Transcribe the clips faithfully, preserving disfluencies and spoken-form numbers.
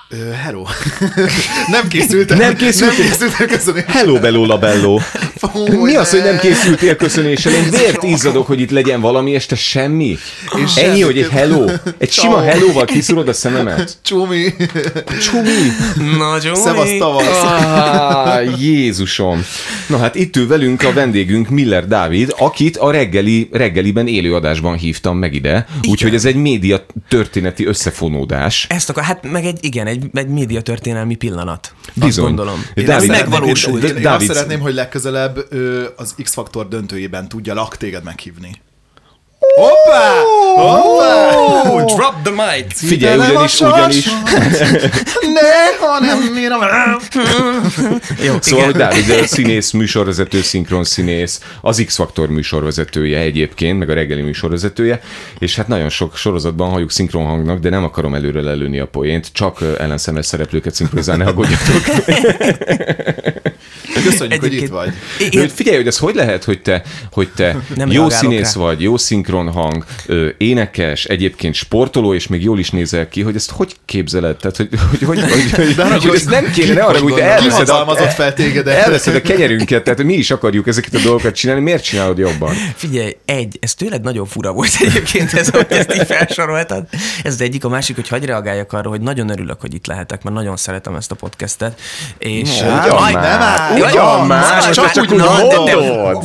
Uh, hello. nem készültem. Nem készültél? Nem készültél köszönéssel. Hello, bello, labello. Mi az, hogy nem készültél köszönéssel? Én vért izzadok, hogy itt legyen valami, és te semmi? És ennyi, semmi, hogy egy hello? Egy sima helloval kiszúrod a szememet? Csumi. Csumi. Na, Csumi. Szevasz, tavasz. Ah, Jézusom. Na hát itt ül velünk a vendégünk Miller Dávid, akit a reggeli, reggeliben élőadásban hívtam meg ide. Úgyhogy ez egy média történeti összefonódás. Ezt akar, hát meg egy, igen, egy, egy média történelmi pillanat. Bizony. Azt gondolom. Dávid, ez megvalósult. Én, én, én azt szeretném, hogy legközelebb ő, az X-Faktor döntőjében tudjalak téged meghívni. Hoppá! Hoppá! Oh, drop the mic! Figyelj, ugyanis, ugyanis... Ne, hanem miért... Jó, szóval, hogy Dávid színész, műsorvezető, szinkron színész, az X-Faktor műsorvezetője egyébként, meg a reggeli műsorvezetője, és hát nagyon sok sorozatban halljuk szinkronhangnak, de nem akarom előre lelőni a poént, csak ellenszemes szereplőket szinkronizálni, aggódjatok. Köszönjük, hogy itt vagy. De, hogy figyelj, hogy ez hogy lehet, hogy te, hogy te jó színész rá. vagy, jó szinkronhang, énekes, egyébként sportoló, és még jól is nézel ki, hogy ezt hogy képzeled? Tehát, hogy, hogy, hogy, hogy, hogy, hogy, hogy ezt nem kéne, ne arra, hogy te elveszed a, fel tégedet. elveszed a kenyerünket, tehát mi is akarjuk ezeket a dolgokat csinálni, miért csinálod jobban? Figyelj, egy, ez tényleg nagyon fura volt egyébként, ez, hogy ezt így felsoroltad. Ez az egyik, a másik, hogy hagyj reagáljak arra, hogy nagyon örülök, hogy itt lehetek, mert nagyon szeretem ezt a podcastet. És no, ugyan már, ugyan már, csak úgy mondod.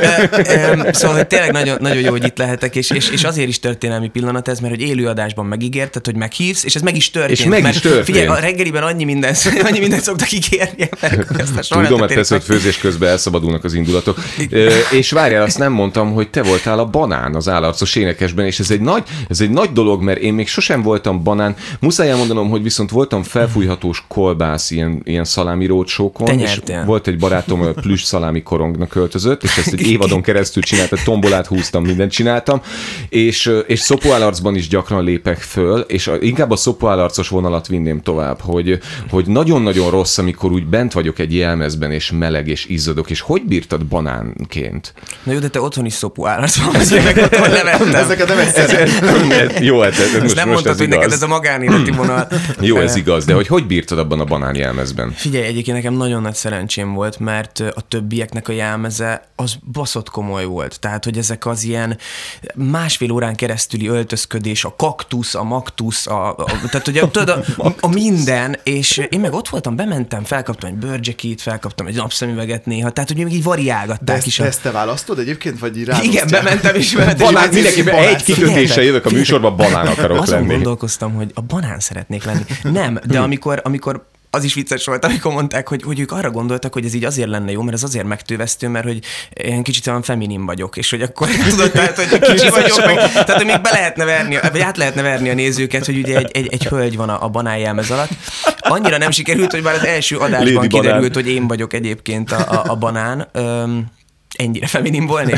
Szóval, hogy tényleg nagyon, nagyon jó, hogy itt lehetek, és, és, és azért is történelmi pillanat ez, mert hogy élőadásban megígérted, hogy meghívsz, és ez meg is történt. És meg is történt. Figyelj, a reggeliben annyi minden, annyi mindent szoktak ígérni. Tudom, mert persze, hogy főzés közben elszabadulnak az indulatok. És várjál, azt nem mondtam, hogy te voltál a Banán az Állarcos énekesben, és ez egy nagy, ez egy nagy dolog, mert én még sosem voltam Banán. Muszáj elmondanom, hogy viszont voltam felfújhatós kolbász ilyen, ilyen szalámi rócsókon, és volt egy barátom, plüss szalámi korongnak költözött, és ezt egy évadon keresztül csináltam, tombolát húztam, mindent csináltam, és, és szopóállarcban is gyakran lépek föl, és a, inkább a szopóállarcos vonalat vinném tovább, hogy, hogy nagyon-nagyon rossz, amikor úgy bent vagyok egy jelmezben, és meleg, és izzadok, és hogy bírtad banánként? Na jó, de te otthon is szopóállarcban vagy, meg otthon levettem. Ezeket nem egyszerűen. Jó, hát ez, most, nem most mondtad, ez hogy igaz. neked ez a magánéleti vonal. Jó, ez igaz, de hogy hogy bírtad abban a banán jelmezben? Figyelj, egyébként nekem nagyon nagy szerencsém volt, mert a többieknek a jelmeze az baszott komoly volt. Tehát, hogy ezek az ilyen másfél órán keresztüli öltözködés, a kaktusz, a maktusz, a, a, tehát ugye tudod, a, a minden, és én meg ott voltam, bementem, felkaptam egy bőrcsekit, felkaptam egy napszemüveget néha, tehát hogy még így variálgatták is. De ezt te választod egyébként, vagy így rádosztál? Igen, bementem és bementem. Banán, mindenképpen egy kikötéssel jövök a műsorban, banán akarok azon lenni. Azon gondolkoztam, hogy a banán szeretnék lenni. Nem, de amikor, amikor az is vicces volt, amikor mondták, hogy, hogy ők arra gondoltak, hogy ez így azért lenne jó, mert ez azért megtővesztő, mert hogy én kicsit olyan feminin vagyok, és hogy akkor tudod, tehát, hogy kicsi vagyok, meg, tehát hogy még be lehetne verni, vagy át lehetne verni a nézőket, hogy ugye egy, egy, egy hölgy van a, a banánjelmez alatt. Annyira nem sikerült, hogy már az első adásban Lady kiderült, banán. Hogy én vagyok egyébként a, a, a banán. Öm, ennyire feminin volnék.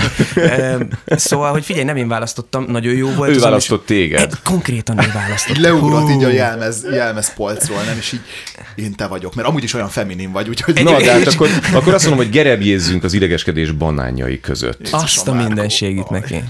Szóval, hogy figyelj, nem én választottam, nagyon jó volt. Ő az, választott téged. Egy, konkrétan ő választott. Leugrott így a jelmez, jelmez polcról, nem? És így én te vagyok, mert amúgy is olyan feminin vagy, úgyhogy... Na, de hát akkor, akkor azt mondom, hogy gerebjézzünk az idegeskedés banánjai között. Azt a mindenségit neki.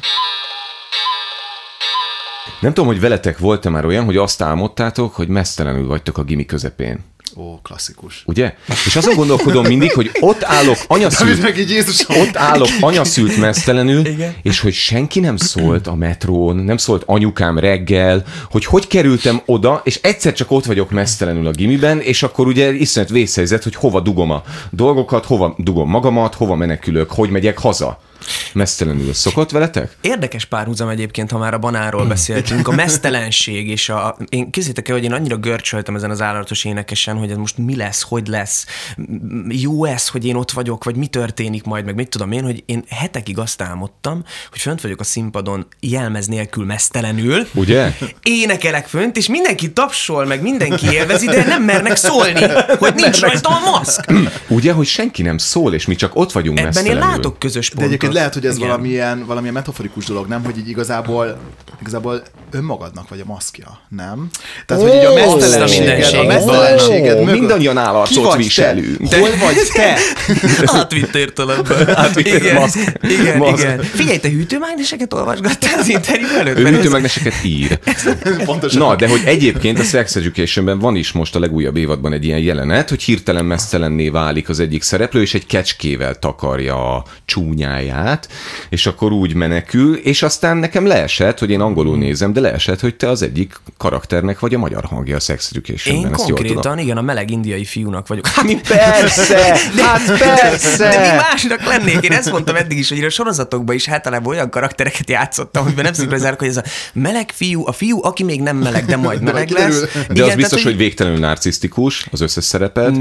Nem tudom, hogy veletek volt-e már olyan, hogy azt álmodtátok, hogy meztelenül vagytok a gimi közepén. Ó, klasszikus. Ugye? És azon gondolkodom mindig, hogy ott állok anyaszült, ott állok anyaszült meztelenül, igen. És hogy senki nem szólt a metrón, nem szólt anyukám reggel, hogy hogy kerültem oda, és egyszer csak ott vagyok meztelenül a gimiben, és akkor ugye iszonyat vészhelyzet, hogy hova dugom a dolgokat, hova dugom magamat, hova menekülök, hogy megyek haza. Meztelenül szokott veletek? Érdekes párhuzam egyébként, ha már a banánról beszéltünk. A meztelenség és a... Én kézzétek el, hogy én annyira görcsöltem ezen az Állarcos énekesen, hogy ez most mi lesz, hogy lesz, jó ez, hogy én ott vagyok, vagy mi történik majd, meg mit tudom én, hogy én hetekig azt álmodtam, hogy fönt vagyok a színpadon jelmez nélkül meztelenül. Ugye? Énekelek fönt, és mindenki tapsol, meg mindenki élvezi, de nem mernek szólni, hogy nincs rajta a maszk. Ugye, hogy senki nem szól, és mi csak ott vagyunk ebben meztelenül. Ebben én látok közös pontot. hogy lehet, hogy ez Igen. valamilyen, valamilyen metaforikus dolog, nem? Hogy így igazából, igazából önmagadnak vagy a maszkja, nem? Tehát, hogy így a mesztelenséged, a mesztelenséged mögött. Mindannyian állarcot viselünk. Te? Hol vagy te? Átvitt értelemben. Átvitt igen, maszk. igen, Maszk. igen. Figyelj, te hűtőmágneseket olvasgattál az interjú előtt? Ő hűtőmágneseket ír. Pontosan. Na, de hogy egyébként a Sex Educationben van is most a legújabb évadban egy ilyen jelenet, hogy hirtelen mesztelenné válik az egyik szereplő, és egy kecskével takarja a csúnyáját, és akkor úgy menekül, és aztán nekem leesett, hogy én angolul nézem, de leesett, hogy te az egyik karakternek vagy a magyar hangja a Sex Educationben. Én ezt jól konkrétan, tudom. igen, a meleg indiai fiúnak vagyok. Hát persze! Hát persze! De mi másnak lennék? Én ezt mondtam eddig is, hogy a sorozatokban is általában olyan karaktereket játszottam, amiben nem szinkronizálok, hogy ez a meleg fiú, a fiú, aki még nem meleg, de majd meleg lesz. De Igen, az biztos, tehát, hogy végtelenül narcisztikus, az összes szereped.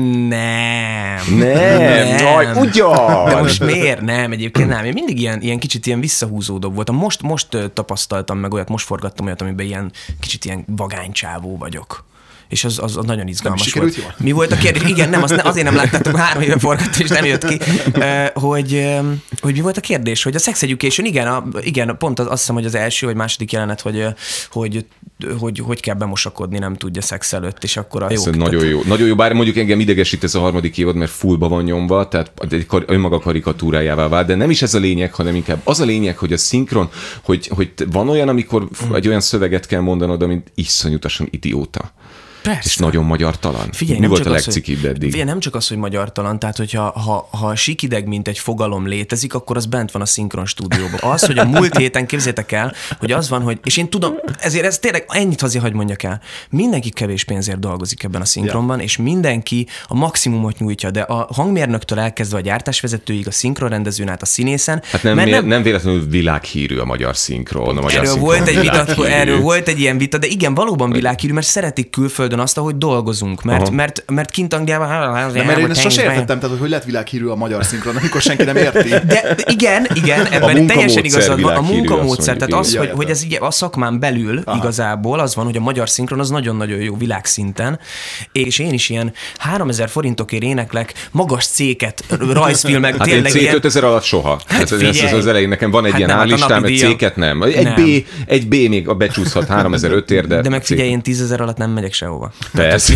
Nem. Nem, jaj, ugyan! De most miért nem? Egyébként nem. Én mindig ilyen, ilyen kicsit ilyen visszahúzódóbb voltam. Most, most ö, tapasztaltam meg olyat, most forgattam olyat, amiben ilyen kicsit ilyen vagánycsávó vagyok. És az, az, az nagyon izgalmas volt. Jól? Mi volt a kérdés? Igen, nem, az ne, azért nem láttátok, három éve forgattam, és nem jött ki. Uh, hogy, uh, hogy mi volt a kérdés? Hogy a Sex Education, igen, a, igen pont az, azt hiszem, hogy az első vagy második jelenet, hogy, hogy, hogy, hogy kell bemosakodni, nem tudja szex előtt, és akkor a jó. Ez nagyon jó. Nagyon jó, bár mondjuk engem idegesít ez a harmadik évad, mert fullba van nyomva, tehát egy kar- önmaga karikatúrájává vált, de nem is ez a lényeg, hanem inkább az a lényeg, hogy a szinkron, hogy, hogy van olyan, amikor mm. egy olyan szöveget kell mondanod, amit iszonyatosan idióta. Persze. És nagyon magyartalan. Figyelj, Mi volt csak a az, legcikibb eddig? Figyelj, nem csak az, hogy magyartalan, tehát hogyha ha, ha sikideg, mint egy fogalom létezik, akkor az bent van a szinkron stúdióban. Az, hogy a múlt héten, képzeljétek el, hogy az van, hogy, és én tudom, ezért ez tényleg ennyit azért hagy mondjak el, mindenki kevés pénzért dolgozik ebben a szinkronban, ja. és mindenki a maximumot nyújtja, de a hangmérnöktől elkezdve a gyártásvezetőig, a szinkronrendezőn át a színészen. Hát nem, nem, nem véletlenül világhírű a magyar szinkron. A magyar erről, szinkron volt egy vita, erről volt egy ilyen vita, de igen, valóban világhírű, mert szeretik külföldön azt, ahogy dolgozunk, mert, mert, mert kint Angliában... De mert én ezt sose értettem, tehát hogy hogy lehet világhírű a magyar szinkron, amikor senki nem érti. De, de igen, igen, ebben teljesen igazad van. A munkamódszer, tehát az, hogy, hogy ez így a szakmán belül Aha. igazából az van, hogy a magyar szinkron az nagyon-nagyon jó világszinten, és én is ilyen háromezer forintokért éneklek magas céket, rajzfilmek, hát tényleg én cé ötezer alatt soha. Hát ez, ez az elején nekem van egy hát ilyen állistám, egy céket nem. Egy nem. B, egy B még a becsúszhat háromezer-ötért, de... De meg figyelj, én tízezer alatt nem megyek sehova. Persze.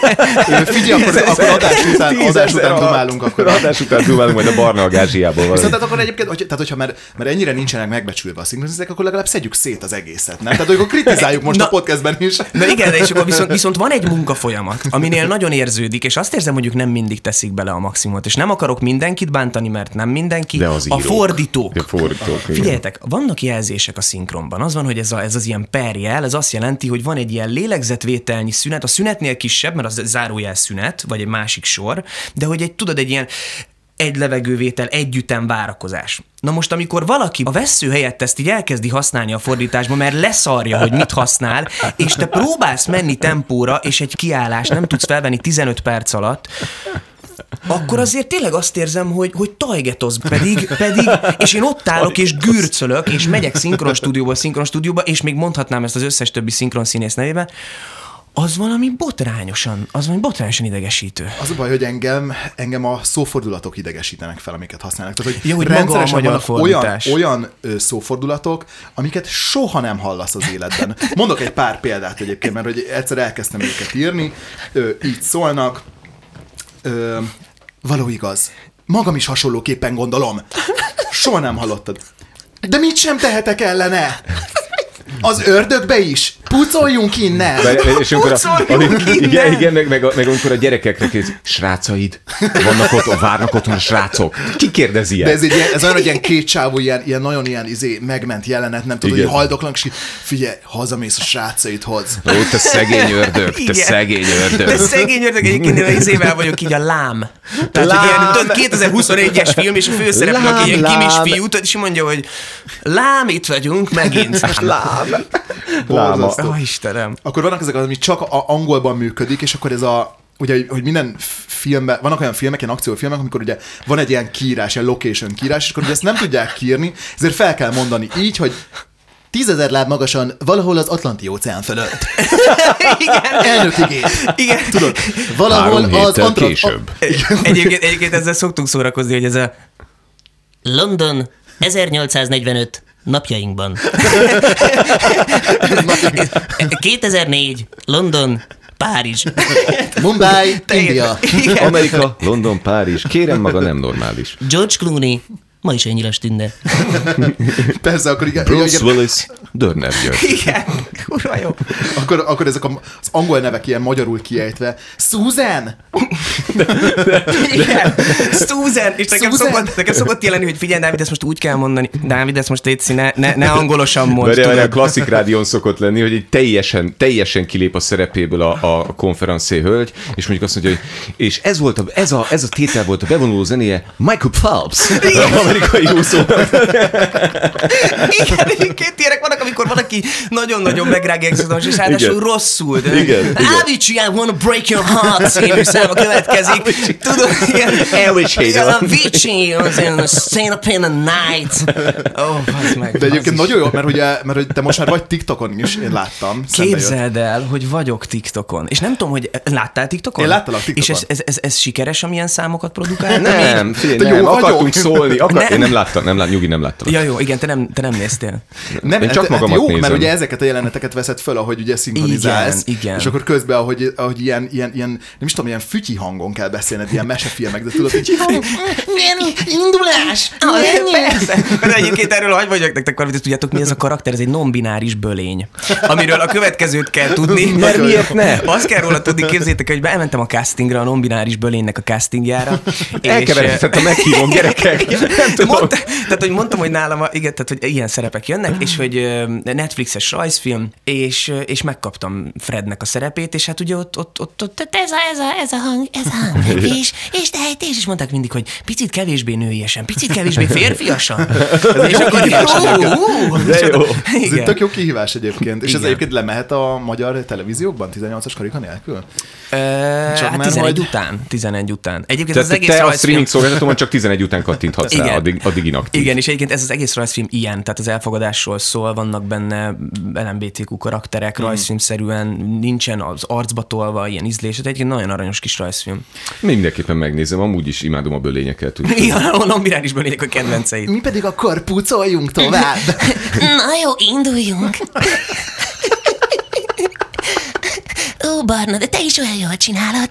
Figyelj, akkor, akkor adás után, adás után dumálunk. Akkor adás után dumálunk majd a barna a gázsiából. Viszont tehát akkor egyébként, hogy, tehát hogyha mert, mert ennyire nincsenek megbecsülve a szinkronizák, akkor legalább szedjük szét az egészet, nem? Tehát akkor kritizáljuk most na, a podcastben is. Na igen, és akkor viszont, viszont van egy munkafolyamat, aminél nagyon érződik, és azt érzem, hogy ők nem mindig teszik bele a maximumot, és nem akarok mindenkit bántani, mert nem mindenki. De az a fordítók. A fordítók. Figyeljetek, vannak jelzések a szinkronban. Az van, hogy ez, a, ez az ilyen perjel, ez azt jelenti, hogy van egy ilyen lélegzetvételnyi szünet, a szünetnél kisebb, mert az zárójel szünet, vagy egy másik sor, de hogy egy, tudod, egy ilyen egy levegővétel, egy ütem várakozás. Na most, amikor valaki a vessző helyett ezt így elkezdi használni a fordításban, mert leszarja, hogy mit használ, és te próbálsz menni tempóra, és egy kiállás nem tudsz felvenni tizenöt perc alatt, akkor azért tényleg azt érzem, hogy, hogy tajgetoz, pedig, pedig, és én ott állok, és gürcölök, és megyek szinkron stúdióba, szinkron stúdióba, és még mondhatnám ezt az összes többi szinkron színész nevében, az valami botrányosan, az valami botrányosan idegesítő. Az a baj, hogy engem, engem a szófordulatok idegesítenek fel, amiket használnak. Tehát, hogy ja, hogy rendszeresen maga a magyar olyan, olyan ö, szófordulatok, amiket soha nem hallasz az életben. Mondok egy pár példát egyébként, mert hogy egyszer elkezdtem őket írni, ö, így szólnak, ö, való igaz, magam is hasonlóképpen gondolom. Soha nem hallottad. De mit sem tehetek ellene? Az ördögbe is? Pucoljunk innen! És Pucoljunk a, innen! Igen, igen meg, meg, meg amikor a gyerekekre kész, srácaid, vannak ott, várnak otthon a srácok. Ki kérdezi ilyen? De ez, egy ilyen, ez olyan, hogy ilyen kétsávú, ilyen, ilyen nagyon ilyen izé, megment jelenet, nem tudod, hogy haldoklak, és figyelj, hazamész a srácaidhoz. Ó, te szegény ördög, te igen. szegény ördög. Te szegény ördög, egyébként én izével vagyok így a lám. Tehát, lám. Ilyen, tudod, kétezer-huszonegyes film, és a főszereplő, aki ilyen kimis fiú, és mondja, hogy lám, itt vagyunk megint. Lám. Láma. Oh, Istenem. Akkor vannak ezek, ami csak a angolban működik, és akkor ez a, ugye, hogy minden filmben, vannak olyan filmek, ilyen akciófilmek, amikor ugye van egy ilyen kiírás, ilyen location kiírás, és akkor ugye ezt nem tudják kiírni, ezért fel kell mondani így, hogy tízezer láb magasan valahol az Atlanti-óceán fölött. Igen. Elnökigét. Igen. Tudod, valahol az Antra... később. Egyébként, egyébként ezzel szoktunk szórakozni, hogy ez a London ezernyolcszáznegyvenöt napjainkban. kétezer-négy London, Párizs. Mumbai, India. Amerika, London, Párizs. Kérem maga, nem normális. George Clooney, ma is ennyi tünde. Persze, akkor igen. Bruce igen. Willis, Dörner György. Igen, kurva jó. Akkor, akkor ezek a, az angol nevek ilyen magyarul kiejtve. Susan! Igen, Susan! És nekem Susan! szokott, nekem szokott jelenni, hogy figyelj, Dávid, ezt most úgy kell mondani. Dávid, ezt most létszi, ne, ne, ne angolosan mondd. Mert a klasszik rádión szokott lenni, hogy egy teljesen, teljesen kilép a szerepéből a, a konferencé hölgy, és mondjuk azt mondja, hogy és ez volt a, ez a, ez a tétel volt a bevonuló zenéje Michael Phelps, az amerikai úszó. Igen, egyébként ilyenek vannak, amikor valaki nagyon-nagyon megrágja exodus, és ráadásul Igen. rosszul. De Igen, igen. Avicii, I wanna break your heart című száma következik. Tudod, ilyen... Avicii. Avicii, az ilyen Stand Up in the Night. Ó, oh, meg. De egyébként nagyon jó, mert ugye, mert hogy te most már vagy TikTokon is, én láttam. Képzeld el, hogy vagyok TikTokon. És nem tudom, hogy láttál TikTokon? Én láttalak TikTokon. És ez, ez, ez, ez sikeres, amilyen számokat produkál? Nem, figyelj, Te nem, jó vagyok. akartunk szólni. Akar... Nem. Én nem láttam, nem láttam, nyugi nem láttam. Ja, jó, igen, te nem, te nem néztél. Nem, Én csak hát, magamat hát jó, nézem. mert ugye ezeket a jeleneteket veszed föl, ahogy ugye szinkronizálsz. Igen, igen. És akkor közben, ahogy, ahogy ilyen, ilyen, ilyen, nem is tudom, ilyen fütyi hangon kell beszélned, ilyen mesefilmek, de tudod, hogy Indulás! Persze. De egyébként erről hagy vagyok nektek valamit, tudjátok, mi ez a karakter? Ez egy non-bináris bölény, amiről a következőt kell tudni. Mert miért ne? Azt kell róla tudni, képzétek, hogy bementem a castingra, a non-bináris bölénynek a castingjára. Elkeveredett a meghívom gyerekek. Nem tudom. Mondta, tehát, hogy mondtam, hogy nálam, a, igen, tehát, hogy ilyen szerepek jönnek, és hogy ö, Netflixes rajzfilm, és, ö, és megkaptam Frednek a szerepét, és hát ugye ott, ott, ott, ott ez, a, ez, a, ez a hang, ez a hang, és, és tehetés, és mondták mindig, hogy picit kevésbé nőiesen, picit kevésbé férfiasan. És akkor De jó. ez egy tök jó kihívás egyébként. És ez egyébként lemehet a magyar televíziókban tizennyolcas karika nélkül? Hát tizenegy után. tizenegy után. Egyébként Tehát az egész te a rajzfilm... streaming szolgáltatóban csak tizenegy után kattinthatsz rá, Igen. addig, addig inaktív. Igen, és egyébként ez az egész rajzfilm ilyen, tehát az elfogadásról szól, vannak benne el em bé té kú karakterek, rajzfilmszerűen, nincsen az arcba tolva ilyen ízlés, tehát egyébként nagyon aranyos kis rajzfilm. Mindenképpen megnézem, amúgy is imádom a bölényeket. Igen, a non-binárisból lények a kedvenceit. Mi pedig akkor pucoljunk tovább. Na jó, induljunk. Ó, Barna, de te is olyan jól csinálod.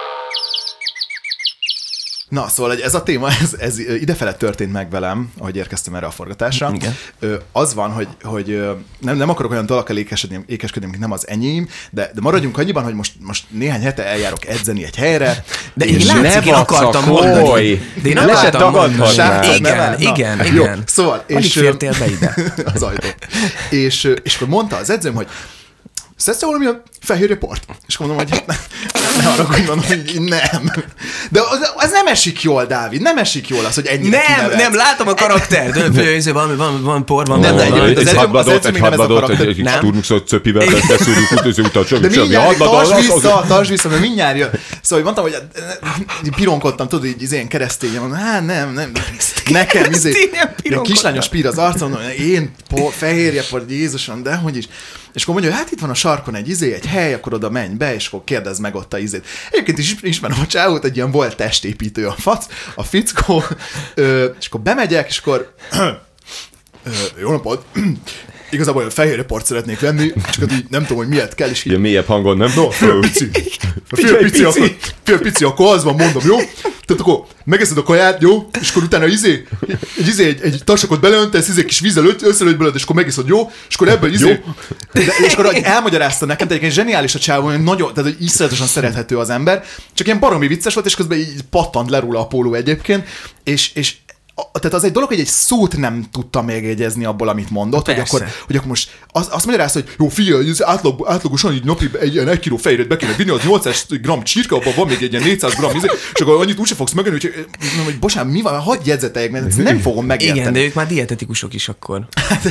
Na, szóval hogy ez a téma, ez, ez idefele történt meg velem, ahogy érkeztem erre a forgatásra. Igen. Ö, az van, hogy, hogy nem, nem akarok olyan dalakkal ékeskedni, ékeskedni, mint nem az enyém, de, de maradjunk annyiban, hogy most, most néhány hete eljárok edzeni egy helyre. De én látszik, én akartam vacakolj! mondani. De én Le se akartam mondani. tagadhatnád. Igen, igen, Jó, igen. szóval, Alig és fértél be ide. az ajtó. És, és akkor mondta az edzőm, hogy szedsz valamilyen fehérje port? És mondom, hogy ne, ne haragudj, mondom, hogy nem. De az, az nem esik jól, Dávid, nem esik jól az, hogy ennyire Nem, kinevetsz. nem, látom a karaktert. Van, van, van por, van. Nem, van, de van. egy- Egy az edzőm- az hadbadot, edzőm egy még nem ez a hadbadot, karakter. egy Nem. turnuxot cöpivel beszúrjuk, utazó utat, csak De semmi. mindjárt, Hadbadot, tartsd az- az- vissza, tartsd vissza, mert mindjárt jön. Szóval mondtam, hogy így pironkodtam, tudod, így izén keresztényen, mondom, hát nem, nem, nekem izé, Keresztényen ilyen pironkodtam. kislányos pír az arcom, mondom, én por, fehérje por, Jézusom, de hogy is. És akkor mondja, hogy hát itt van a sarkon egy izé, egy hely, akkor oda menj be, és akkor kérdezd meg ott a izét. Egyébként is ismerem a csávót, egy ilyen volt testépítő a fac, a fickó, ö, és akkor bemegyek, és akkor ö, jó napot, igazából olyan fehérje port szeretnék venni, csak így nem tudom, hogy miért kell, és így Ilyen mélyebb hangon, nem? no, fél pici. Fél pici, akkor, fél pici, akkor az van, mondom, jó? Tehát akkor megeszed a kaját, jó? És akkor utána izé, egy, izé, egy, egy tarsakot beleöntesz, izé kis vízzel összelőtt belőled, és akkor megiszod, jó? És akkor ebből izé... De, és akkor hogy elmagyarázta nekem, tehát egyébként zseniális a csávó, hogy nagyon, tehát hogy iszonyatosan szerethető az ember, csak ilyen baromi vicces volt, és közben így pattant le róla a póló egyébként, és, és a- tehát az egy dolog, hogy egy szót nem tudtam megjegyezni abból, amit mondott, hogy Persze. akkor, hogy akkor most az, azt magyarázta, hogy jó, figyelj, ez átlag, átlagosan így napi egy ilyen egy kiló fejrét be kéne vinni, az nyolcszáz gramm csirke, abban van még egy ilyen négyszáz gramm, izé, és akkor annyit úgyse fogsz megenni, hogy, mondom, hogy bocsánat, mi van, hadd jegyzeteljek, mert ezt nem fogom megérteni. Igen, de ők már dietetikusok is akkor.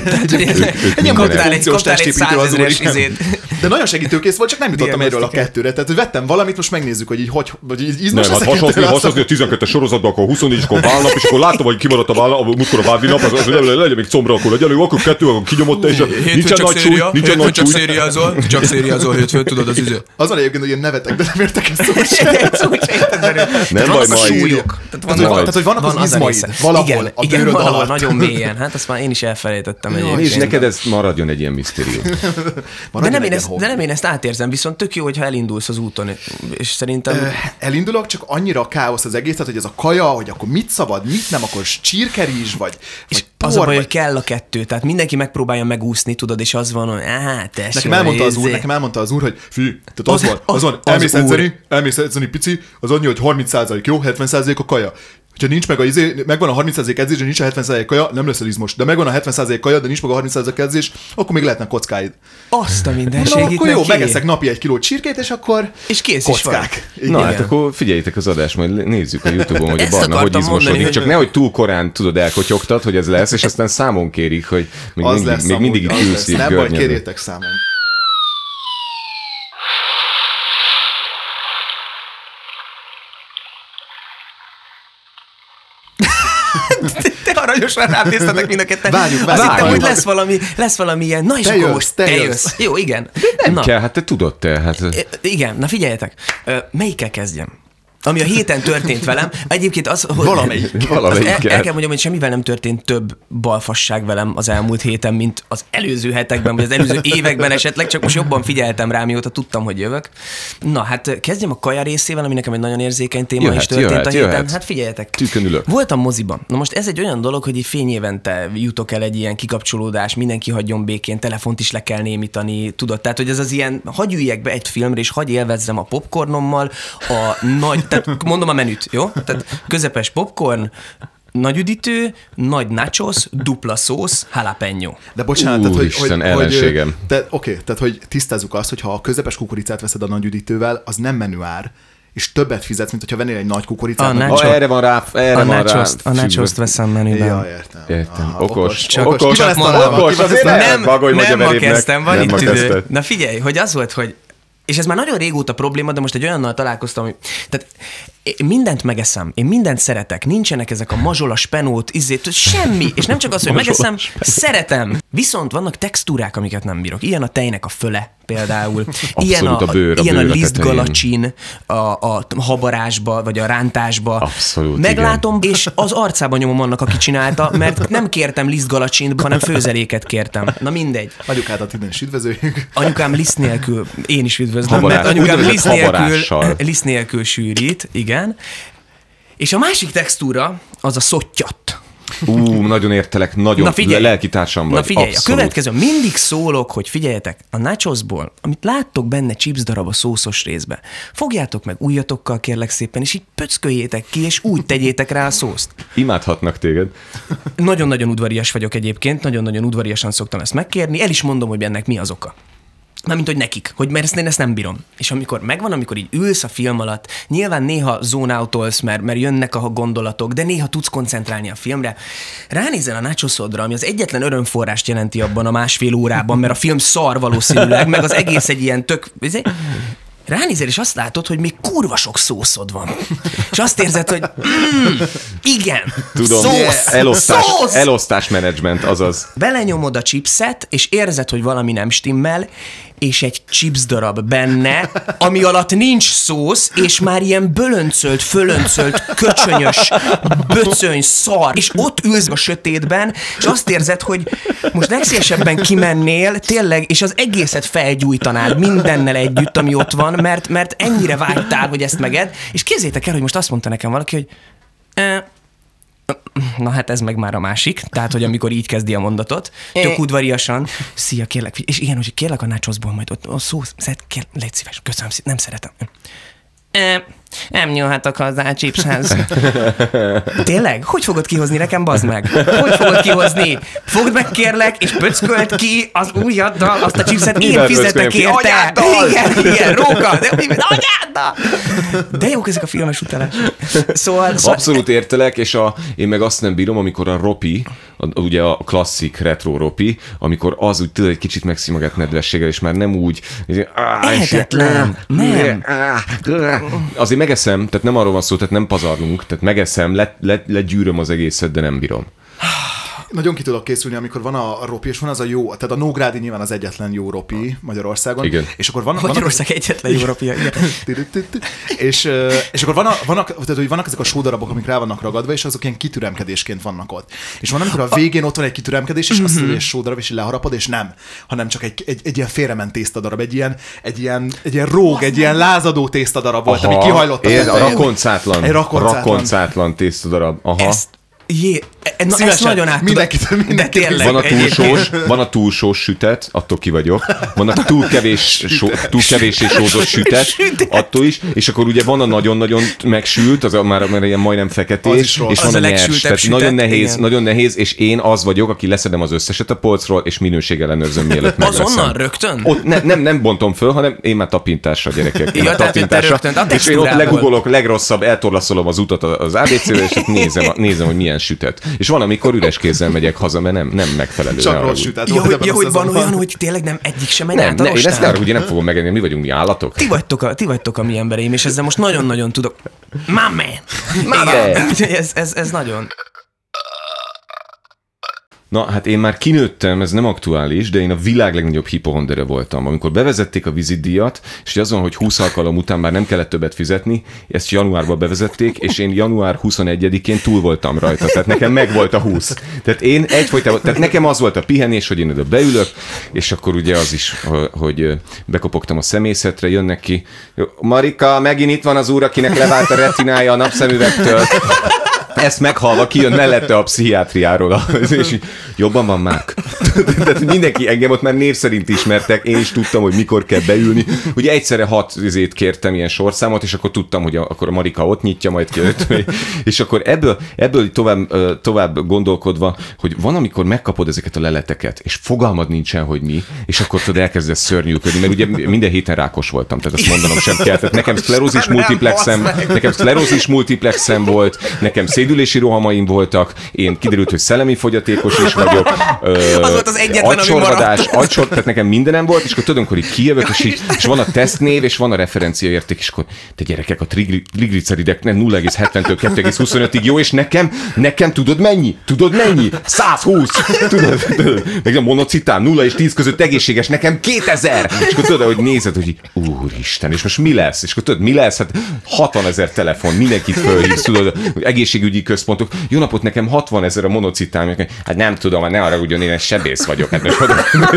ők Kaptál egy, funkciós kaptál egy testépítő az úr százezeres is. izét. De nagyon segítőkész volt, csak nem jutottam erről a Diagnosztikát. kettőre. Tehát, hogy vettem valamit, most megnézzük, hogy így hogy, vagy így izmos Nem, hát ezeket hasonlít, tőle, hasonlít a tizenkettes sorozatban, akkor huszonnégy, akkor válnap, és akkor láttam, hogy hogy kimaradt a vállal, a múltkor a vádli nap, az, az legyen még combra, akkor legyen, akkor kettő, akkor kinyomott, és nincsen nagy súly, nincsen nagy súly. Csak szériázol, csak szériázol, hétfőn, tudod az üző. Az van egyébként, hogy ilyen nevetek, de nem értek ezt szó sem. Nem baj, majd. Súlyok. Tehát, hogy vannak az izmaid valahol a bőröd alatt. Nagyon mélyen. Hát azt már én is elfelejtettem egyébként. És neked ez maradjon egy ilyen misztérium. De nem, én ezt, de nem én ezt átérzem, viszont tök jó, hogyha elindulsz az úton, és szerintem... Ö, elindulok, csak annyira káosz az egész, tehát, hogy ez a kaja, hogy akkor mit szabad, mit nem, akkor csírkerizs, vagy, vagy por, az a baj, vagy... hogy kell a kettő, tehát mindenki megpróbálja megúszni, tudod, és az van, hogy áh, tesó, nekem elmondta az úr, nekem elmondta az úr, hogy fi, tehát az, az van, az van, elmész edzeni, elmész edzeni pici, az annyi, hogy harminc százalék jó, hetven százalék a kaja. Ha nincs meg a izé, megvan a harminc százalék edzés, de nincs a hetven százalék kaja, nem leszel izmos. De megvan a hetven százalék kaja, de nincs meg a harminc százalék edzés, akkor még lehetnek kockáid. Azt a mindenség. Na, akkor jó, neki. Megeszek napi egy kiló csirkét, és akkor és kész kockák. Is na, hát akkor figyeljétek az adást, majd nézzük a YouTube-on, hogy a Barna hogy izmosodik. Csak nehogy túl korán tudod elkotyogtad, hogy ez lesz, és aztán számon kérik, hogy még az mindig, lesz, még mindig amúgy, külsz így nem baj, kérjétek számon. Te aranyosan rám néztetek mind a ketten. Várjuk, azt hittem, hogy várjuk. lesz valami, lesz valami ilyen, na és te akkor jössz, most te eljössz. jössz. Jó, igen. Nem na. kell, hát te tudod te. Hát... Igen, na figyeljetek. Melyikkel kezdjem? Ami a héten történt velem. Egyébként az, hogy... Valamelyik. Valamelyik el, el kell mondjam, hogy semmivel nem történt több balfasság velem az elmúlt héten, mint az előző hetekben, vagy az előző években esetleg, csak most jobban figyeltem rá, mióta tudtam, hogy jövök. Na, hát kezdjem a kaja részével, ami nekem egy nagyon érzékeny téma jöhet, is történt jöhet, a héten. jöhet. Hát figyeljetek. Tűkön ülök. Voltam moziban. Na most ez egy olyan dolog, hogy így fényévente jutok el egy ilyen kikapcsolódás, mindenki hagyjon békén, telefont is le kell némítani, tudod? Tehát, hogy ez az ilyen, hagyj üljek be egy filmre, és hagyj élvezzem a popcornommal, a nagy, tehát mondom a menüt, jó? Tehát közepes popcorn, nagy üdítő, nagy nachos, dupla szósz, jalapeno. De bocsánat, tehát, hogy, Úristen, hogy, ellenségem. hogy, te, oké, tehát, hogy tisztázzuk azt, hogy ha a közepes kukoricát veszed a nagy üdítővel, az nem menüár, és többet fizetsz, mint hogyha vennél egy nagy kukoricát. A nagy nacho- Ah, erre van rá, erre A van rá. nachoszt, a nachoszt veszem menüben. Ja, értem. Értem. Aha, Okos. Csak okos. Ki van ezt mondom, találva? okos, Ki van ezt azért találva? nem. Bagolj, nem hogy ma everédnek. kezdtem, van Nem itt ma idő. kezdted. Na figyelj, hogy az volt, hogy és ez már nagyon régóta probléma, de most egy olyannal találkoztam, hogy tehát én mindent megeszem, én mindent szeretek, nincsenek ezek a mazsola, spenót, izzét, semmi, és nem csak az, hogy megeszem, szeretem. Viszont vannak textúrák, amiket nem bírok. Ilyen a tejnek a föle például. Ilyen a, a bőr, a ilyen a bőr a lisztgalacsin a, a habarásba, vagy a rántásba. Abszolút, meglátom, igen. És az arcában nyomom annak, aki csinálta, mert nem kértem lisztgalacsint, hanem főzeléket kértem. Na mindegy. Anyukádat innen is üdvözöljük. Anyukám liszt nélkül, én is üdvözlöm, Habarás, mert anyukám úgynevezett liszt nélkül, habarással. liszt nélkül sűrít, igen. És a másik textúra az a szottyat. Ú, nagyon értelek, nagyon Na figyelj. lelkitársam vagy. Na figyelj, abszolút. a következő, mindig szólok, hogy figyeljetek, a nachosból, amit láttok benne chips darab a szószos részbe, fogjátok meg ujjatokkal kérlek szépen, és így pöcköljétek ki, és úgy tegyétek rá a szószt. Imádhatnak téged. Nagyon-nagyon udvarias vagyok egyébként, nagyon-nagyon udvariasan szoktam ezt megkérni, el is mondom, hogy ennek mi az oka. Mármint, hogy nekik, hogy mert ezt én ezt nem bírom. És amikor megvan, amikor így ülsz a film alatt, nyilván néha zone out-olsz, mert, mert jönnek a gondolatok, de néha tudsz koncentrálni a filmre. Ránézel a nachosodra, ami az egyetlen örömforrást jelenti abban a másfél órában, mert a film szar valószínűleg, meg az egész egy ilyen tök... Ránézel, és azt látod, hogy még kurva sok szószod van. És azt érzed, hogy mm, igen, Tudom, szósz, elosztás, szósz! elosztás menedzsment, azaz. Belenyomod a chipset, és érzed, hogy valami nem stimmel, és egy chips darab benne, ami alatt nincs szósz, és már ilyen bölöncölt, fölöncölt, köcsönyös, böcöny, szar, és ott ülsz a sötétben, és azt érzed, hogy most legszívesebben kimennél, tényleg, és az egészet felgyújtanád mindennel együtt, ami ott van, mert, mert ennyire vágytál, hogy ezt meged, és képzeljétek el, hogy most azt mondta nekem valaki, hogy eh, na hát ez meg már a másik, tehát, hogy amikor így kezdi a mondatot, tök udvariasan, szia, kérlek, és igen, hogy kérlek a nachosból majd ott a szó, szed, kér, légy szíves, köszönöm, nem szeretem. E, nem nyúlhatok hozzá a chipshez. Tényleg? Hogy fogod kihozni nekem, bazd meg? Hogy fogod kihozni? Fogd meg, kérlek, és pöckölt ki az ujjaddal azt a chipset, én Mivel fizetek pöcköljön ki? érte. Anyáddal! Igen, igen, róka, de anyáddal! De jók ezek a filmes utalás. Szóval, szóval Abszolút értelek, és a, én meg azt nem bírom, amikor a ropi, a, ugye a klasszik retro ropi, amikor az úgy tudod egy kicsit megszi magát nedvességgel, és már nem úgy... Ehetetlen. Nem. Azért megeszem, tehát nem arról van szó, tehát nem pazarlunk, tehát megeszem, le, le, legyűröm az egészet, de nem bírom. Nagyon ki tudok készülni, amikor van a, a ropi, és van az a jó, tehát a Nógrádi nyilván az egyetlen jó ropi Magyarországon. Igen. És akkor van, Magyarország vannak, egyetlen jó ropi. és, és akkor vannak, vannak, tehát, hogy vannak ezek a sódarabok, amik rá vannak ragadva, és azok ilyen kitüremkedésként vannak ott. És van, amikor a végén ott van egy kitüremkedés, és azt mondja, hogy sódarab, és leharapod, és nem, hanem csak egy, egy, egy ilyen félrement tésztadarab, egy ilyen, egy ilyen, egy ilyen róg, egy ilyen lázadó tésztadarab volt, ami kihajlott a tetején. A rakoncátlan, egy rakoncátlan. rakoncátlan tésztadarab. Aha. Ezt Jé, na, ezt nagyon át mindenkit, mindenkit, de tényleg, van a túlsós, van a túlsós sütet, attól ki vagyok. Van a túl kevés, so, túl kevés és sózott sütet, attól is. És akkor ugye van a nagyon-nagyon megsült, az a, már, már ilyen majdnem feketés, és van a, a nyers. Tehát sütet, nagyon nehéz, igen. nagyon nehéz, és én az vagyok, aki leszedem az összeset a polcról, és minőség ellenőrzöm, mielőtt megveszem. Azonnal rögtön? Ott ne, nem, nem bontom föl, hanem én már tapintásra, gyerekek. Én ja, tapintásra. És én ott legugolok, legrosszabb, eltorlaszolom az utat az á bé cé-re, és nézem, nézem, hogy milyen sütet. És van, amikor üres kézzel megyek haza, mert nem, nem megfelelő. Csak rossz sütet. Ja, hogy, ja, hogy van olyan, hogy tényleg nem egyik sem megy át a rostán. Én ezt nem, ugye nem fogom megenni, mi vagyunk mi állatok. Ti vagytok a, ti vagytok a mi embereim, és ezzel most nagyon-nagyon tudok. Mame! Mame! Ez, ez, ez nagyon... Na, hát én már kinőttem, ez nem aktuális, de én a világ legnagyobb hipohondere voltam. Amikor bevezették a vizitdíjat, és azon, hogy húsz alkalom után már nem kellett többet fizetni, ezt januárban bevezették, és én január huszonegyedikén túl voltam rajta. Tehát nekem megvolt a húsz. Tehát én egyfolytában, tehát nekem az volt a pihenés, hogy én oda beülök, és akkor ugye az is, hogy bekopogtam a szemészetre, jönnek ki. Marika, megint itt van az úr, akinek levált a retinája a napszemüvegtől. Ezt meghalva kijön mellette a pszichiátriáról, és így, jobban van már. Tehát mindenki engem ott már név szerint ismertek, én is tudtam, hogy mikor kell beülni. Ugye egyszerre hat izét kértem, ilyen sorszámot, és akkor tudtam, hogy a, akkor a Marika ott nyitja majd ki öt, és akkor ebből, ebből tovább, tovább gondolkodva, hogy van, amikor megkapod ezeket a leleteket, és fogalmad nincsen, hogy mi, és akkor tudod elkezdesz szörnyűködni, mert ugye minden héten rákos voltam, tehát azt mondanom sem kell. Tehát nekem szklerózis multiplexem, nekem szklerózis multiplexem volt, nekem szédülési rohamaim voltak, én kiderült, hogy szellemi fogyatékos is vagyok. Ö, az volt az egyetlen, ami maradt. Agysor, tehát nekem mindenem volt, és akkor tudom, hogy így kijövök, és, így, és van a tesztnév, és van a referenciaérték, és akkor te gyerekek, a trigliceridek nem nulla egész hetventől kettő egész huszonötig jó, és nekem, nekem tudod mennyi? Tudod mennyi? száz húsz! Tudod, tudod. Meg a monocitám nulla és tíz között egészséges, nekem kétezer! És akkor tudod, hogy nézed, hogy úristen, és most mi lesz? És akkor tudod, mi lesz? Hát hatvanezer telefon, mindenkit fölhívsz, tudod, egészségügyi központok. Jó napot, nekem hatvanezer a monocitám. Hát nem tudom, hát ne arra ugyan, én sebész vagyok. Hát most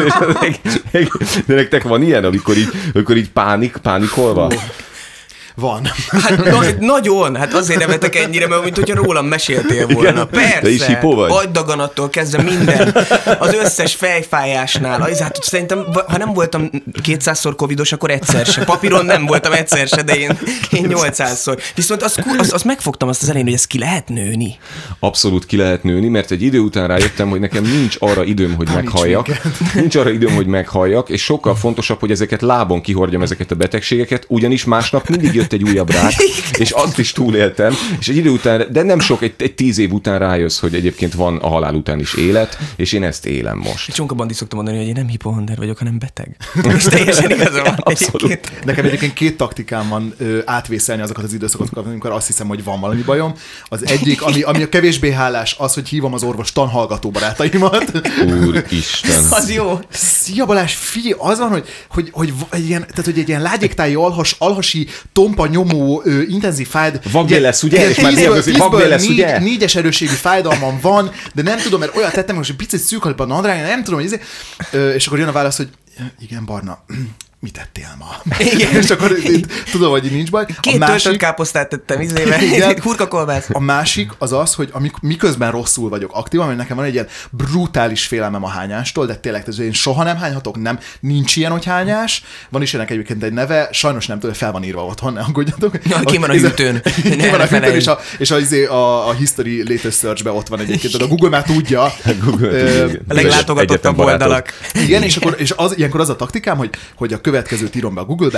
de nektek van ilyen, amikor így, amikor így pánik, pánikolva? Van. Hát na, nagyon, hát azért nevetek ennyire, mert mint hogyha rólam meséltél volna. Igen, persze, de is hipó vagy? Agydaganattól kezdve minden. Az összes fejfájásnál. Az, hát szerintem, ha nem voltam kétszázszor covidos, akkor egyszer se. Papíron nem voltam egyszer se, de én, én nyolcszázszor. Viszont azt, azt, azt megfogtam azt az elején, hogy ezt ki lehet nőni. Abszolút ki lehet nőni, mert egy idő után rájöttem, hogy nekem nincs arra időm, hogy meghalljak. Nincs arra időm, hogy meghalljak, és sokkal fontosabb, hogy ezeket lábon kihordjam, ezeket a betegségeket, ugyanis másnap mindig jött egy újabb rák, és azt is túléltem, és egy idő után, de nem sok, egy, egy tíz év után rájössz, hogy egyébként van a halál után is élet, és én ezt élem most. Csonka Bandi szoktam mondani, hogy én nem hipohonder vagyok, hanem beteg. És teljesen igazam van. Abszolút. Nekem egyébként két taktikám van ö, átvészelni azokat az időszakokat, amikor azt hiszem, hogy van valami bajom. Az egyik, ami, ami a kevésbé hálás, az, hogy hívom az orvos tanhallgató barátaimat. Úristen. Az jó. Szia Balázs, figyelj, az van, hogy, hogy, hogy, egy ilyen, tehát, hogy egy ilyen lágyéktáji alhas, alhasi tompa nyomó ö, intenzív fájd. Vagé lesz, ugye? És már tízből lesz, négy, ugye? Négyes erősségű fájdalmam van, de nem tudom, mert olyat tettem, hogy egy picit szűk a nadrág, nem tudom, hogy izé. Ö, és akkor jön a válasz, hogy igen, Barna, mit tettél ma? Igen. És akkor itt, tudom, hogy nincs baj. Két másik... töltött káposztát tettem izével, hurkakolbász. A másik az az, hogy amik, miközben rosszul vagyok aktívan, mert nekem van egy ilyen brutális félelmem a hányástól, de tényleg, tehát én soha nem hányhatok, nem, nincs ilyen, hogy hányás. Van is ennek egyébként egy neve, sajnos nem tudom, fel van írva otthon, ne aggódjatok. Ja, ki van a hűtőn. Ki van a hűtőn, és a, és a, a, a History Latest Search-be ott van egyébként, a Google már tudja. A, Google, ö, a leglátogatottabb oldalak. Igen, és, akkor, és az, ilyenkor az a taktikám, hogy, hogy a következőt írom be a Google-be,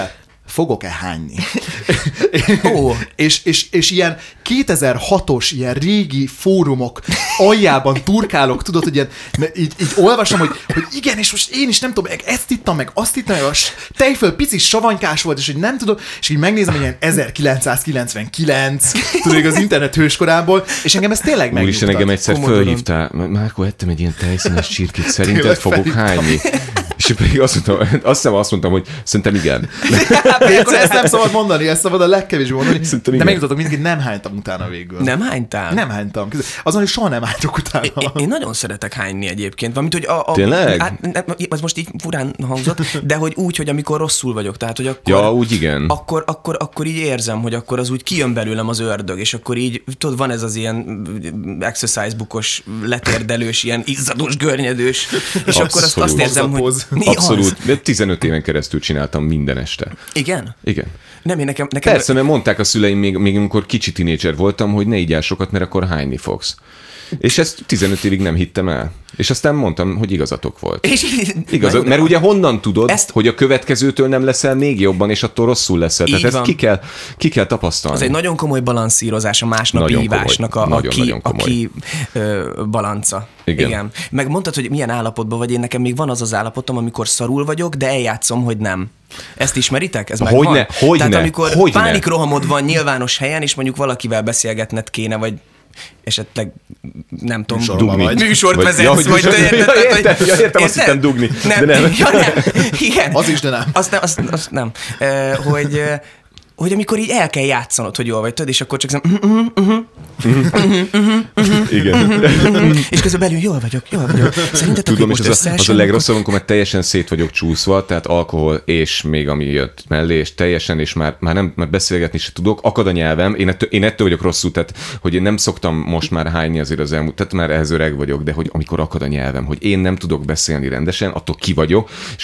fogok-e hányni? Ó. és, és, és ilyen kétezer-hatos ilyen régi fórumok aljában turkálok, tudod, hogy ilyen, így, így olvasom, hogy, hogy igen, és most én is nem tudom, meg ezt ittam, meg azt ittam, meg a tejföl pici savanykás volt, és hogy nem tudom, és így megnézem, hogy ilyen ezerkilencszázkilencvenkilenc, tudod, az internet hőskorából, és engem ez tényleg megnyugtat. Úristen, engem egyszer fölhívtál, Márko, ettem egy ilyen tejszínes csirkét, szerinted fogok hányni? És pedig azt mondtam, azt hiszem azt mondtam, hogy szerintem igen. Ezt, ezt nem szabad mondani, ezt szabad a legkevésbé mondani. Szerintem de igen. megmutatok mindig, hogy nem hánytam utána végül. Nem hánytál? Nem hánytam. Azon, hogy soha nem hánytok utána. Én, én nagyon szeretek hányni egyébként. Valamint, hogy a, a, Tényleg? Hát, ez most így furán hangzott, de hogy úgy, hogy amikor rosszul vagyok, tehát, hogy akkor... Ja, úgy igen. Akkor, akkor, akkor így érzem, hogy akkor az úgy kijön belőlem az ördög, és akkor így, tudod, van ez az ilyen exercise bookos, letérdelős, ilyen izzadós, görnyedős, és Abszolút. akkor azt, azt érzem, hogy... Mi Abszolút. az? De tizenöt éven keresztül csináltam minden este. Igen? Igen. Nem, én nekem... nekem Persze, mert mondták a szüleim még, még amikor kicsi tinédzser voltam, hogy ne igyál sokat, mert akkor hányni fogsz. És ezt tizenöt évig nem hittem el. És aztán mondtam, hogy igazatok volt. És Igazad, mert ugye honnan tudod, Ezt- hogy a következőtől nem leszel még jobban, és attól rosszul leszel. Tehát Így ezt van. ki kell, ki kell tapasztalni. az egy nagyon komoly balanszírozás a másnapi Nagyon komoly. ívásnak a, a Nagyon, ki, nagyon a komoly. ki ö, balanca. Igen. Igen. Meg mondtad, hogy milyen állapotban vagy, én nekem még van az az állapotom, amikor szarul vagyok, de eljátszom, hogy nem. Ezt ismeritek? Ez megvan? Hogyne, hogyne, Tehát amikor hogyne. pánikrohamod van nyilvános helyen, és mondjuk valakivel beszélgetned kéne, vagy esetleg nem tudom, Műsorban Dugni. vagy. műsort Vagy- vezetsz, ja, hogy vagy... műsor- érted, ja, hogy- értem, ja, értem, azt érted? hittem dugni, Nem, de nem. Ja, nem. Igen. Az is, de nem. Azt nem, azt, azt nem. Uh, hogy, uh, hogy amikor így el kell játszanod, hogy jól vagy, tudod, és akkor csak szem, Igen. és közben belül jól vagyok, jól vagyok. Szerintetek, hogy Tudom, most és az a, az a összeesem, legrosszabb, amikor már teljesen szét vagyok csúszva, tehát alkohol és még ami jött mellé, és teljesen, és már, már nem már beszélgetni se tudok, akad a nyelvem, én ettől, én ettől vagyok rosszul, tehát hogy én nem szoktam most már hányni azért az elmúlt, tehát már ehhez öreg vagyok, de hogy amikor akad a nyelvem, hogy én nem tudok beszélni rendesen, attól ki vagyok, és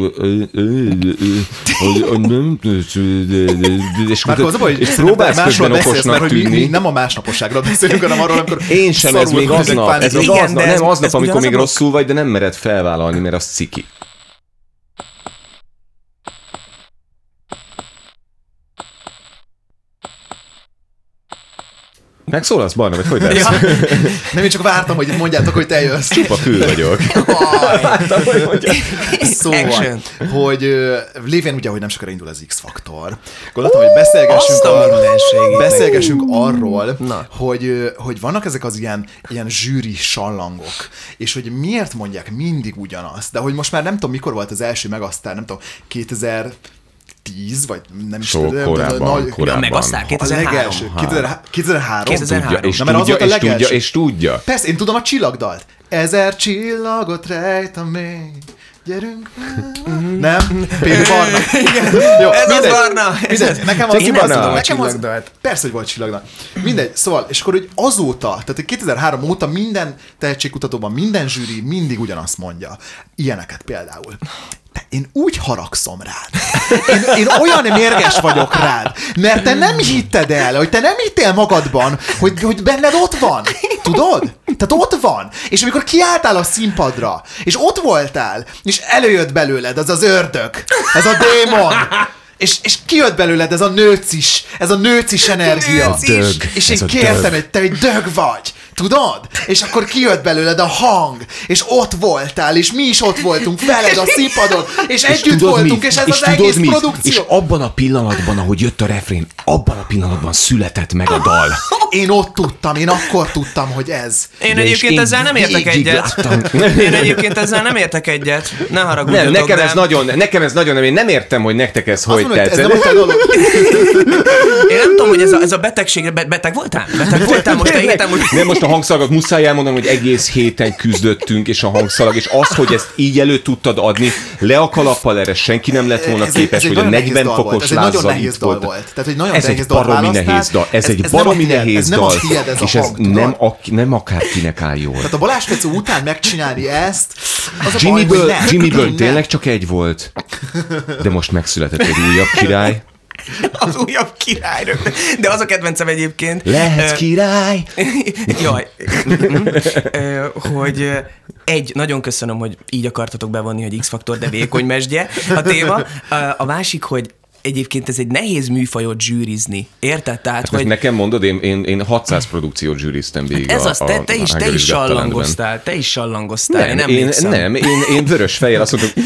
és, Márko, az a baj, és hogy próbálsz másról közben beszélsz, mert okosnak hogy mi, mi tűnni. nem a másnaposságról beszélünk, hanem arról, amikor Én sem, ez szarul még vagyok, aznap, pánik- ez még Igen, aznap, de ez- nem aznap, ez amikor ugyanaz még a blokk. rosszul vagy, de nem mered felvállalni, mert az ciki. Megszólalsz, Barna, vagy hogy lesz? Ja. Nem, én csak vártam, hogy itt mondjátok, hogy te jössz. Csupa fül vagyok. Vártam, hogy mondjad. Szóval, Action. hogy ö, lévén ugye, hogy nem sokára indul az X-faktor. Gondoltam, hogy beszélgessünk, azt a arról, mindenségét. beszélgessünk arról, Na. hogy, ö, hogy vannak ezek az ilyen, ilyen zsűri sallangok, és hogy miért mondják mindig ugyanazt, de hogy most már nem tudom, mikor volt az első Megasztár, nem tudom, kétezer-tíz, vagy nem is Sok tudom. korábban, nagy- korábban. Meg aztán A kétezer-három. legelső. kétezer-három? kétezer-három. Tudja, és Na, mert az tudja, volt a és tudja, legelső. és tudja. Persze, én tudom a csillagdalt. Ezer csillagot rejt a mély. Gyerünk már. Nem? Pébi Barna. Jó, Ez az mindegy. Barna. Ez Mindegy. az- Nekem Csak az én nem tudom a nekem az- csillagdalt. Persze, hogy volt csillagdal. Mindegy. Szóval, és akkor hogy azóta, tehát hogy kétezer-három óta minden tehetségkutatóban, minden zsűri mindig ugyanazt mondja. Ilyeneket például. De én úgy haragszom rád. Én, én olyan mérges vagyok rád, mert te nem hitted el, hogy te nem hittél magadban, hogy, hogy benned ott van. Tudod? Tehát ott van. És amikor kiálltál a színpadra, és ott voltál, és előjött belőled az az ördög, ez a démon, és, és kijött belőled ez a nőcis, ez a nőcis energia. Nőcis. Dög. És Ez én a kértem, dög. hogy te egy dög vagy. Tudod? És akkor kijött belőled a hang, és ott voltál, és mi is ott voltunk veled a színpadon, és, és együtt tudod voltunk, mit? és ez és az tudod egész mit? produkció. És abban a pillanatban, ahogy jött a refrén, abban a pillanatban született meg a dal. Én ott tudtam, én akkor tudtam, hogy ez. Én De és egyébként én ezzel nem értek végig egyet. láttam. Én egyébként ezzel nem értek egyet. Ne haragudjatok, Nem, nekem de... ez nagyon, nekem ez nagyon, nem, én nem értem, hogy nektek ez Azt hogy mondom, hogy ez tetszett. nem a te dolog. Én nem tudom, hogy ez a, ez a betegség, be, beteg voltál? Beteg voltál most a héten? Most... Nem, most a hangszalagot muszáj elmondanom, hogy egész héten küzdöttünk, és a hangszalag, és az, hogy ezt így elő tudtad adni, le a kalappal, erre senki nem lett volna Ez egy- képes, ez egy hogy a nagyon nehéz negyven dal volt. fokos Ez egy nagyon lázzal nehéz itt dal volt. volt. Tehát egy nagyon Ez nehéz egy dalt baromi választál. nehéz dal. Ez, Ez- egy ez nem a baromi tiéd, nehéz ez nem a dal. tiéd, ez a és ez hang, tudod? nem, a, nem akárkinek áll jól. Tehát a Balázs Pecó után megcsinálni ezt, az a Jimmy baj, hogy Böll, ne. Jimmy Böll Ne. tényleg csak egy volt, de most megszületett egy újabb király. Az újabb király rögtön. De az a kedvencem egyébként. Lehetsz ö, király! Jaj. Ö, hogy ö, egy, nagyon köszönöm, hogy így akartatok bevonni, hogy X-faktor, de vékony mesdje a téma. A másik, hogy egyébként ez egy nehéz műfajot zsűrizni. Érted? Tehát, Hát hogy... nekem mondod, én, én, én hatszáz produkciót zsűriztem végig. Ez a, az, te, te, is, a te is sallangoztál, te is sallangoztál, nem, én nem én, emlékszem. nem, én, én vörös fejjel azt mondtam,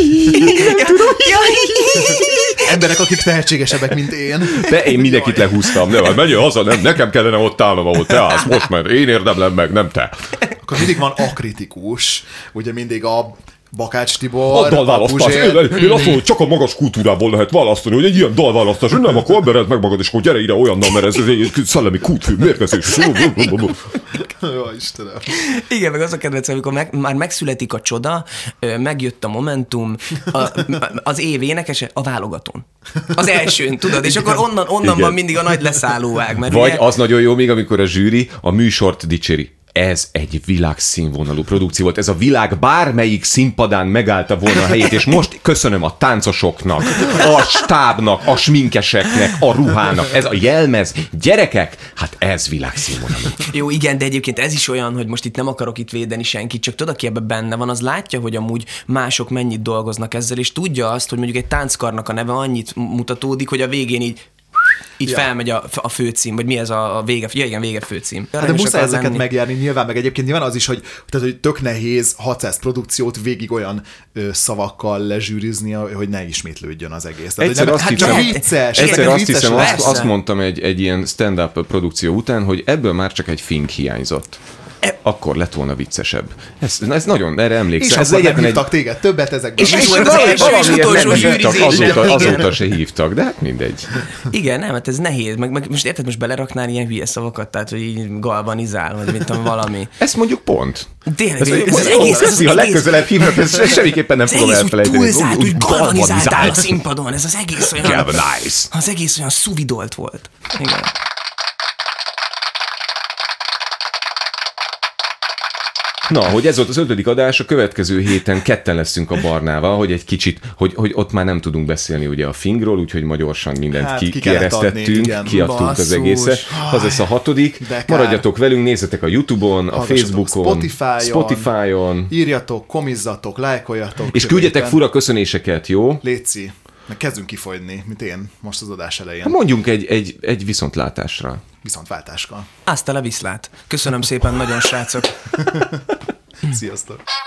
Emberek, akik tehetségesebbek, mint én. de én mindenkit lehúztam, nem, menjél haza, nem, nekem kellene ott állnom, ahol te állsz most, mert én érdemlem meg, nem te. Akkor mindig van akritikus, ugye mindig a Bakács Tibor, A dalválasztás. Én, én azt mondom, hogy csak a magas kultúrából lehet választani, hogy egy ilyen dalválasztás, hogy nem, akkor embered meg magad, és akkor gyere ide olyannal, mert ez egy szellemi kútfű, mérgezés. Jó, Istenem. Igen, meg az a kedvenc, amikor meg, már megszületik a csoda, megjött a Momentum, a, az év énekese a válogatón. Az elsőn, tudod, és akkor onnan, onnan Igen. van mindig a nagy leszállóág. Mert Vagy ugye... az nagyon jó még, amikor a zsűri a műsort dicséri. Ez egy világszínvonalú produkció volt. Ez a világ bármelyik színpadán megállta volna a helyét, és most köszönöm a táncosoknak, a stábnak, a sminkeseknek, a ruhának. Ez a jelmez. Gyerekek, hát ez világszínvonalú. Jó, igen, de egyébként ez is olyan, hogy most itt nem akarok itt védeni senkit, csak tudod, aki ebben benne van, az látja, hogy amúgy mások mennyit dolgoznak ezzel, és tudja azt, hogy mondjuk egy tánckarnak a neve annyit mutatódik, hogy a végén így így ja. felmegy a, a főcím, vagy mi ez a, a vége, ja igen, vége főcím. Hát de muszáj ezeket lenni. megjárni nyilván, meg egyébként nyilván az is, hogy, tehát, hogy tök nehéz hatszáz produkciót végig olyan ö, szavakkal lezsűrizni, hogy ne ismétlődjön az egész. Tehát, egyszer nem, azt hát hiszem, csak vicces. egyszer azt hiszem, azt, Persze. azt mondtam egy, egy ilyen stand-up produkció után, hogy ebből már csak egy fink hiányzott. Akkor lett volna viccesebb. Ez, ez nagyon, erre emlékszem. És Ez akkor nem egyetlen hívtak egy... téged többet ezekben. És ez És volt az első és valamiért utolsó nem hívtak, zsűrizés. azóta, azóta se hívtak, de hát mindegy. Igen, nem, hát ez nehéz. Meg, meg most érted, most beleraknál ilyen hülye szavakat, tehát, hogy így galvanizál, vagy mint tudom, valami. Ezt mondjuk pont. Tényleg, Ez, ez, ez, ez, az egész, ez az ha egész, legközelebb hívnak, ezt semmiképpen nem az fogom egész úgy elfelejteni. túlzált, úgy galvanizáltál a galvanizált. színpadon, ez az egész olyan, Galvanize. az egész olyan szuvidolt volt. Igen. Na, hogy ez volt az ötödik adás, a következő héten ketten leszünk a Barnával, hogy egy kicsit, hogy, hogy ott már nem tudunk beszélni ugye a Fingról, úgyhogy ma gyorsan mindent Hát, ki, ki kellett adni, kieresztettünk, igen. kiadtunk Basszus. az egészet. Az lesz a hatodik. De kár. Maradjatok velünk, nézzetek a YouTube-on, a Hallgassatok Facebookon, Spotify-on. Spotify-on, Írjatok, komizzatok, lájkoljatok. és küldjetek jövőben. fura köszönéseket, jó? Léci, meg kezdünk kifogyni, mint én most az adás elején. Ha mondjunk egy, egy, egy viszontlátásra. Viszontváltáskal. Hasta la viszlát. Köszönöm szépen nagyon, srácok. Sziasztok!